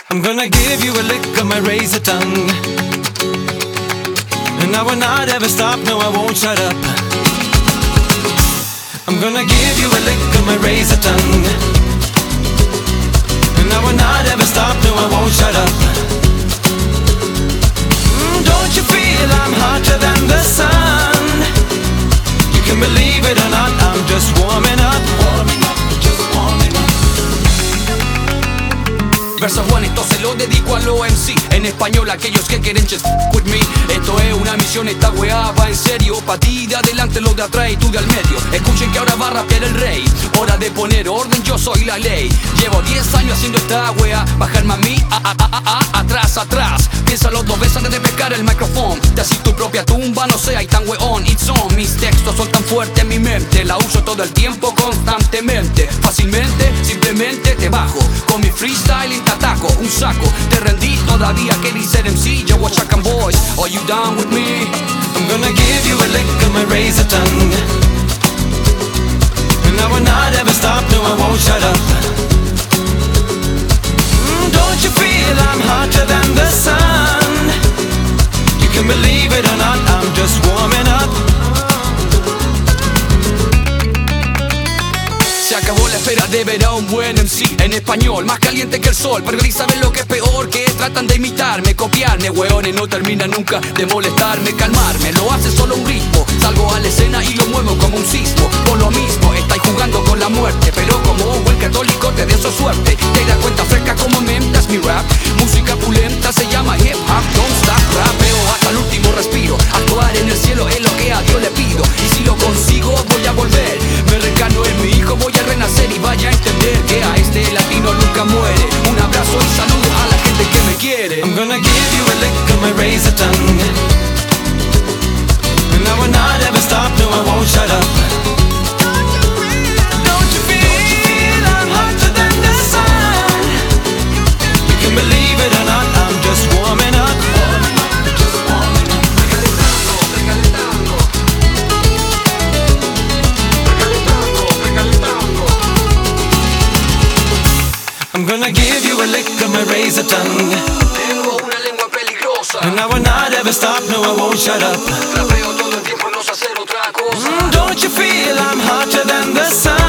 I'm gonna give you a lick of my razor tongue, and I will not ever stop, no I won't shut up. I'm gonna give you a lick of my razor tongue, and I will not ever stop, no I won't shut up. Don't you feel I'm hotter than the sun? You can believe it or not, I'm just warming up, just warming up. Versos bonitos se lo dedico a los MC. En español aquellos que quieren just with me. Esto es una misión, esta weá va en serio. Pa' ti de adelante, lo de atrás y tú de al medio. Escuchen que ahora va a rapear el rey. Hora de poner orden, yo soy la ley. Llevo 10 años haciendo esta weá. Bajarme a mí, atrás, atrás. Piénsalo 2 veces antes de pescar el micrófono. Te haces tu propia tumba, no seas tan weón. It's on, mis textos son tan fuertes en mi mente. La uso todo el tiempo, constantemente. Fácilmente, simplemente te bajo. Con mi freestyle te ataco, un saco. Te rendí todavía, querís ser MC. Yo watch and boys, are you down with me? I'm gonna give you a lick of my razor tongue, and I will not ever stop, no I won't shut up. Don't you feel I'm hotter than the sun? You can believe it or not, I'm just warming up. Se acabó la espera de ver a un buen MC en español, más caliente que el sol. Pero ni saben lo que es peor, que tratan de imitarme, copiarme. Hueones, no termina nunca de molestarme, calmarme. Lo hace solo un ritmo. Salgo a la escena y lo muevo como un sismo. Por lo mismo, estáis jugando con la muerte. Pero como un buen católico te deseo suerte. Te das cuenta fresca como mentas mi rap. Música pulenta se llama hip hop. Don't stop, rapeo hasta el último respiro. Actuar en el cielo es lo que a Dios le pido. Y si lo consigo voy a volver. Me reencarno en mi hijo, voy a renacer y vaya a entender que a este latino nunca muere. Un abrazo y saludo a la gente que me quiere. I'm gonna give you a lick of my razor tongue, and I will not ever stop, no I won't shut up. Don't you feel I'm hotter than the sun? You can believe it or not, I'm just warming up, just warming up. Recalentando, recalentando. I'm gonna give you a lick of my razor tongue, Tengo una lengua peligrosa. and I will not ever stop, no I won't shut up. Rapeo todo el tiempo, no sé hacer otra cosa. Don't you feel I'm hotter than the sun?